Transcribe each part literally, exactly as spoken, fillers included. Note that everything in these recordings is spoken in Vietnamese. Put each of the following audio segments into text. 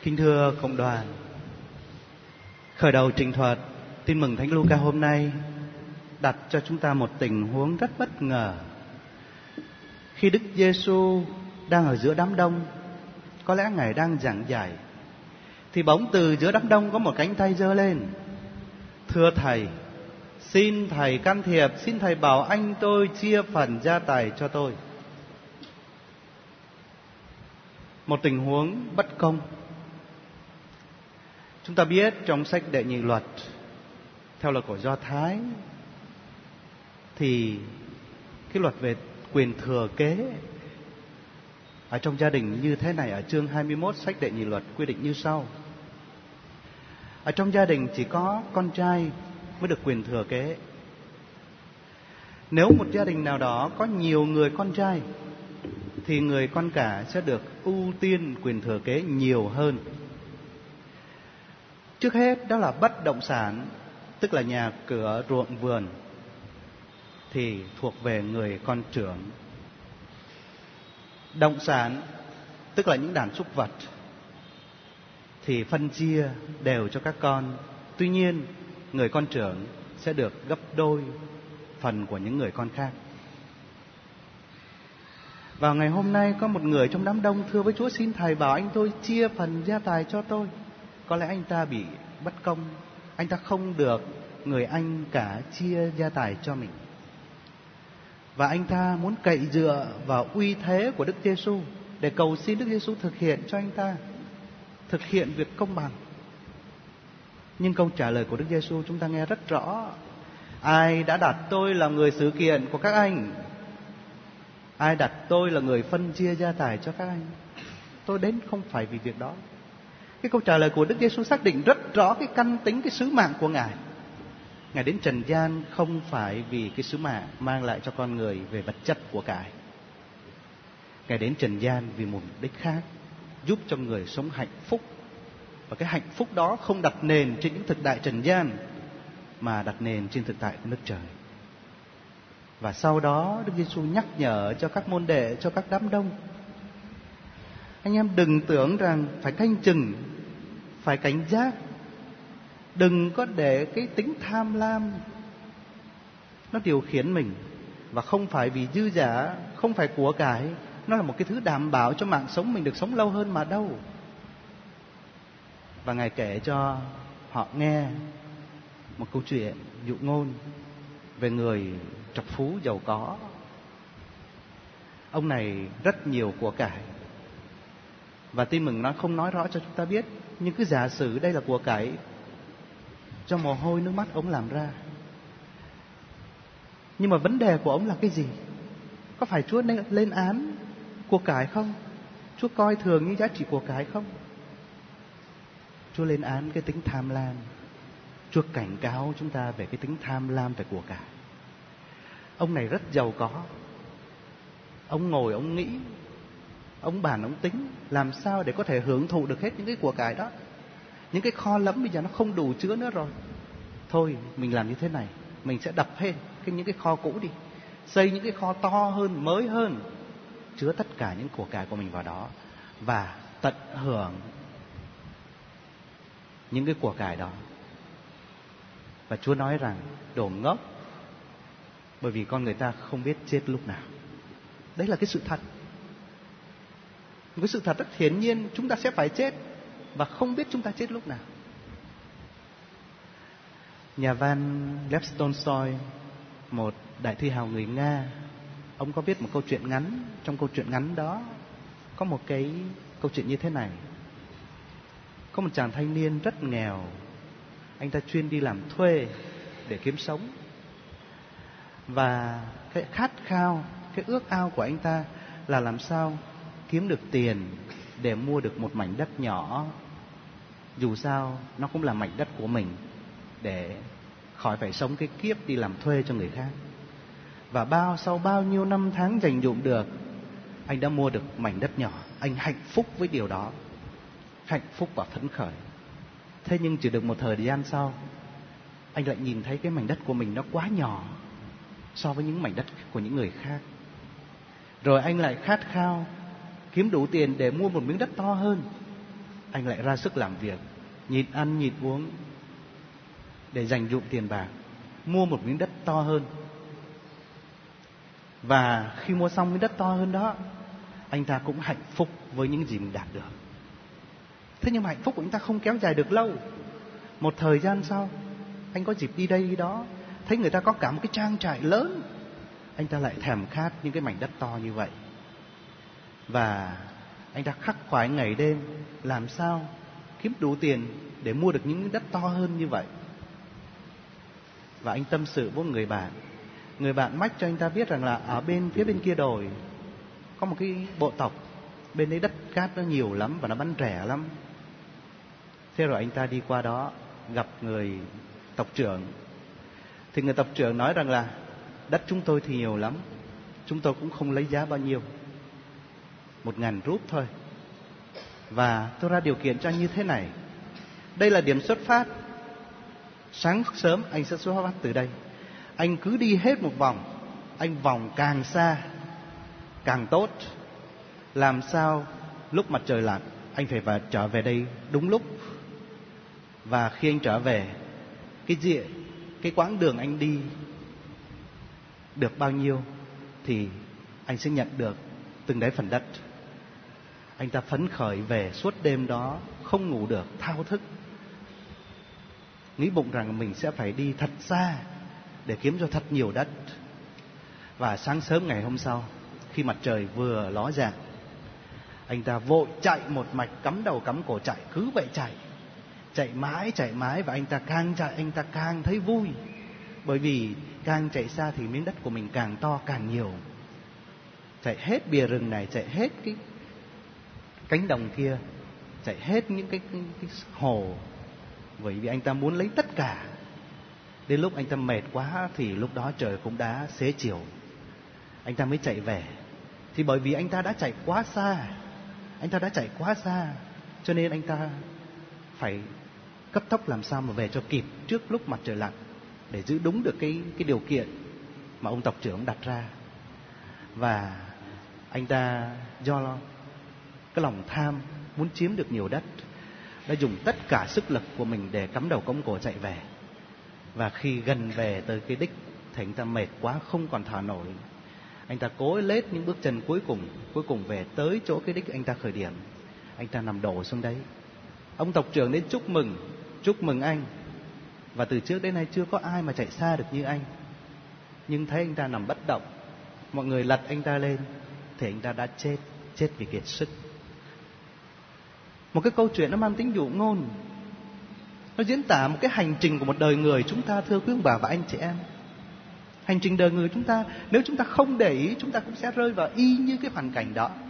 Kính thưa cộng đoàn, khởi đầu trình thuật Tin mừng Thánh Luca hôm nay đặt cho chúng ta một tình huống rất bất ngờ. Khi Đức Giêsu đang ở giữa đám đông, có lẽ Ngài đang giảng dạy, thì bỗng từ giữa đám đông có một cánh tay giơ lên: "Thưa Thầy, xin Thầy can thiệp, xin Thầy bảo anh tôi chia phần gia tài cho tôi." Một tình huống bất công. Chúng ta biết trong sách Đệ Nhị Luật, theo luật của Do Thái, thì cái luật về quyền thừa kế ở trong gia đình như thế này. Ở chương hai mươi mốt sách Đệ Nhị Luật quy định như sau: ở trong gia đình chỉ có con trai mới được quyền thừa kế. Nếu một gia đình nào đó có nhiều người con trai thì người con cả sẽ được ưu tiên quyền thừa kế nhiều hơn. Trước hết đó là bất động sản, tức là nhà cửa, ruộng vườn, thì thuộc về người con trưởng. Động sản, tức là những đàn súc vật, thì phân chia đều cho các con. Tuy nhiên, người con trưởng sẽ được gấp đôi phần của những người con khác. Vào ngày hôm nay có một người trong đám đông thưa với Chúa: "Xin Thầy bảo anh tôi chia phần gia tài cho tôi." Có lẽ anh ta bị bất công, anh ta không được người anh cả chia gia tài cho mình, và anh ta muốn cậy dựa vào uy thế của Đức Giêsu để cầu xin Đức Giêsu thực hiện cho anh ta, thực hiện việc công bằng. Nhưng câu trả lời của Đức Giêsu chúng ta nghe rất rõ: "Ai đã đặt tôi làm người sự kiện của các anh? Ai đặt tôi là người phân chia gia tài cho các anh? Tôi đến không phải vì việc đó." Cái câu trả lời của Đức Giêsu xác định rất rõ cái căn tính, cái sứ mạng của Ngài. Ngài đến trần gian không phải vì cái sứ mạng mang lại cho con người về vật chất của cải. Ngài đến trần gian vì một mục đích khác: giúp cho người sống hạnh phúc. Và cái hạnh phúc đó không đặt nền trên những thực tại trần gian, mà đặt nền trên thực tại của nước trời. Và sau đó Đức Giêsu nhắc nhở cho các môn đệ, cho các đám đông: anh em đừng tưởng rằng phải canh chừng, phải cảnh giác. Đừng có để cái tính tham lam nó điều khiển mình. Và không phải vì dư giả, không phải của cải, nó là một cái thứ đảm bảo cho mạng sống mình được sống lâu hơn mà đâu. Và Ngài kể cho họ nghe một câu chuyện dụ ngôn về người trọc phú giàu có. Ông này rất nhiều của cải, và Tin mừng nó không nói rõ cho chúng ta biết, nhưng cứ giả sử đây là của cải cho mồ hôi nước mắt ông làm ra. Nhưng mà vấn đề của ông là cái gì? Có phải Chúa lên án của cải không? Chúa coi thường như giá trị của cải không? Chúa lên án cái tính tham lam. Chúa cảnh cáo chúng ta về cái tính tham lam về của cải. Ông này rất giàu có. Ông ngồi ông nghĩ, ông bàn ông tính làm sao để có thể hưởng thụ được hết những cái của cải đó. Những cái kho lẫm bây giờ nó không đủ chứa nữa rồi. Thôi mình làm như thế này, mình sẽ đập hết cái những cái kho cũ đi, xây những cái kho to hơn, mới hơn, chứa tất cả những của cải của mình vào đó, và tận hưởng những cái của cải đó. Và Chúa nói rằng đồ ngốc, bởi vì con người ta không biết chết lúc nào. Đấy là cái sự thật. Một cái sự thật rất hiển nhiên, chúng ta sẽ phải chết, và không biết chúng ta chết lúc nào. Nhà văn Lev Tolstoy, một đại thi hào người Nga, ông có viết một câu chuyện ngắn. Trong câu chuyện ngắn đó có một cái câu chuyện như thế này. Có một chàng thanh niên rất nghèo. Anh ta chuyên đi làm thuê để kiếm sống. Và cái khát khao, cái ước ao của anh ta là làm sao kiếm được tiền để mua được một mảnh đất nhỏ. Dù sao nó cũng là mảnh đất của mình, để khỏi phải sống cái kiếp đi làm thuê cho người khác. Và bao sau bao nhiêu năm tháng dành dụm được, anh đã mua được mảnh đất nhỏ. Anh hạnh phúc với điều đó, hạnh phúc và phấn khởi. Thế nhưng chỉ được một thời gian sau, anh lại nhìn thấy cái mảnh đất của mình nó quá nhỏ so với những mảnh đất của những người khác. Rồi anh lại khát khao kiếm đủ tiền để mua một miếng đất to hơn. anh lại ra sức làm việc, nhịn ăn nhịn uống để dành dụm tiền bạc, mua một miếng đất to hơn. Và khi mua xong miếng đất to hơn đó, anh ta cũng hạnh phúc với những gì mình đạt được. Thế nhưng mà hạnh phúc của anh ta không kéo dài được lâu. Một thời gian sau, anh có dịp đi đây đi đó, thấy người ta có cả một cái trang trại lớn, anh ta lại thèm khát những cái mảnh đất to như vậy. Và anh ta khắc khoải ngày đêm làm sao kiếm đủ tiền để mua được những đất to hơn như vậy. Và anh tâm sự với người bạn. Người bạn mách cho anh ta biết rằng là ở bên phía bên kia đồi có một cái bộ tộc, bên đấy đất cát nó nhiều lắm và nó bán rẻ lắm. Thế rồi anh ta đi qua đó gặp người tộc trưởng. Thì người tộc trưởng nói rằng là đất chúng tôi thì nhiều lắm, chúng tôi cũng không lấy giá bao nhiêu, một ngàn rúp thôi. Và tôi ra điều kiện cho anh như thế này. Đây là điểm xuất phát. Sáng sớm anh sẽ xuất phát từ đây. Anh cứ đi hết một vòng, anh vòng càng xa càng tốt. Làm sao lúc mặt trời lặn anh phải vào, trở về đây đúng lúc. Và khi anh trở về, cái diện, cái quãng đường anh đi được bao nhiêu thì anh sẽ nhận được từng đấy phần đất. Anh ta phấn khởi về suốt đêm đó, không ngủ được, thao thức, nghĩ bụng rằng mình sẽ phải đi thật xa để kiếm cho thật nhiều đất. Và sáng sớm ngày hôm sau, khi mặt trời vừa ló dạng, anh ta vội chạy một mạch, cắm đầu cắm cổ chạy, cứ vậy chạy, chạy mãi chạy mãi. Và anh ta càng chạy anh ta càng thấy vui, bởi vì càng chạy xa thì miếng đất của mình càng to càng nhiều. Chạy hết bìa rừng này, chạy hết cái cánh đồng kia, chạy hết những cái, cái, cái hồ, bởi vì anh ta muốn lấy tất cả. Đến lúc anh ta mệt quá thì lúc đó trời cũng đã xế chiều, anh ta mới chạy về. Thì bởi vì anh ta đã chạy quá xa, anh ta đã chạy quá xa, cho nên anh ta phải cấp tốc làm sao mà về cho kịp trước lúc mặt trời lặn, để giữ đúng được cái, cái điều kiện mà ông tộc trưởng đặt ra. Và anh ta do cái lòng tham muốn chiếm được nhiều đất, đã dùng tất cả sức lực của mình để cắm đầu cắm cổ chạy về. Và khi gần về tới cái đích thì anh ta mệt quá không còn thở nổi. Anh ta cố lết những bước chân cuối cùng, cuối cùng về tới chỗ cái đích anh ta khởi điểm. Anh ta nằm đổ xuống đấy. Ông tộc trưởng đến chúc mừng, chúc mừng anh. Và từ trước đến nay chưa có ai mà chạy xa được như anh. Nhưng thấy anh ta nằm bất động, mọi người lật anh ta lên thì anh ta đã chết, chết vì kiệt sức. Một cái câu chuyện nó mang tính dụ ngôn, nó diễn tả một cái hành trình của một đời người chúng ta, thưa quý ông bà và anh chị em. Hành trình đời người chúng ta, nếu chúng ta không để ý, chúng ta cũng sẽ rơi vào y như cái hoàn cảnh đó.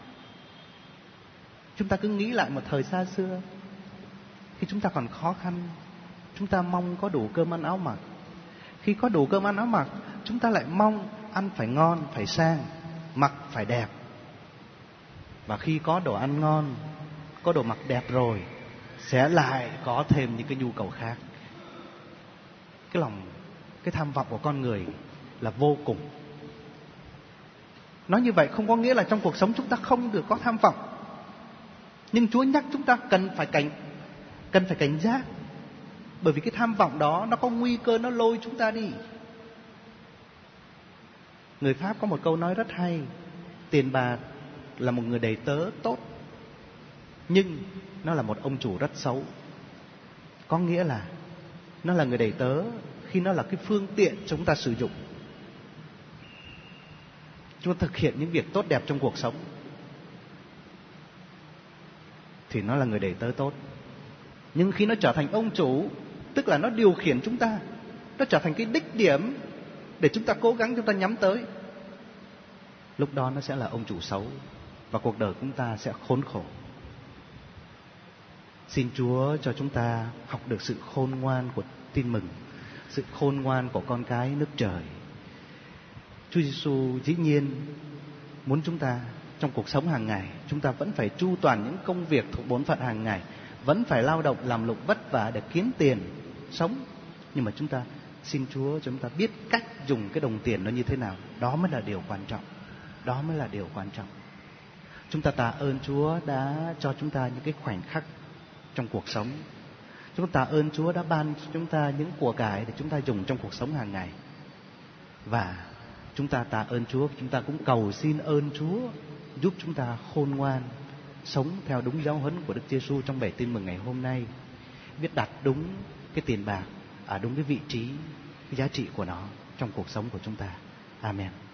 Chúng ta cứ nghĩ lại một thời xa xưa, khi chúng ta còn khó khăn, chúng ta mong có đủ cơm ăn áo mặc. Khi có đủ cơm ăn áo mặc, chúng ta lại mong ăn phải ngon, phải sang, mặc phải đẹp. Và khi có đồ ăn ngon, có đồ mặc đẹp rồi, sẽ lại có thêm những cái nhu cầu khác. Cái lòng, cái tham vọng của con người là vô cùng. Nói như vậy không có nghĩa là trong cuộc sống chúng ta không được có tham vọng. Nhưng Chúa nhắc chúng ta cần phải cảnh, cần phải cảnh giác. Bởi vì cái tham vọng đó nó có nguy cơ nó lôi chúng ta đi. Người Pháp có một câu nói rất hay: tiền bạc là một người đầy tớ tốt, nhưng nó là một ông chủ rất xấu. Có nghĩa là nó là người đầy tớ khi nó là cái phương tiện chúng ta sử dụng, chúng ta thực hiện những việc tốt đẹp trong cuộc sống, thì nó là người đầy tớ tốt. Nhưng khi nó trở thành ông chủ, tức là nó điều khiển chúng ta, nó trở thành cái đích điểm để chúng ta cố gắng, chúng ta nhắm tới, lúc đó nó sẽ là ông chủ xấu, và cuộc đời chúng ta sẽ khốn khổ. Xin Chúa cho chúng ta học được sự khôn ngoan của tin mừng, sự khôn ngoan của con cái nước trời. Chúa Giêsu dĩ nhiên muốn chúng ta trong cuộc sống hàng ngày, chúng ta vẫn phải chu toàn những công việc thuộc bổn phận hàng ngày, vẫn phải lao động làm lụng vất vả để kiếm tiền sống. Nhưng mà chúng ta xin Chúa cho chúng ta biết cách dùng cái đồng tiền nó như thế nào. Đó mới là điều quan trọng. Đó mới là điều quan trọng. Chúng ta tạ ơn Chúa đã cho chúng ta những cái khoảnh khắc trong cuộc sống. Chúng ta ơn Chúa đã ban cho chúng ta những của cải để chúng ta dùng trong cuộc sống hàng ngày. Và chúng ta tạ ơn Chúa, chúng ta cũng cầu xin ơn Chúa giúp chúng ta khôn ngoan, sống theo đúng giáo huấn của Đức Giêsu trong bài tin mừng ngày hôm nay, biết đặt đúng cái tiền bạc ở đúng cái vị trí, cái giá trị của nó trong cuộc sống của chúng ta. Amen.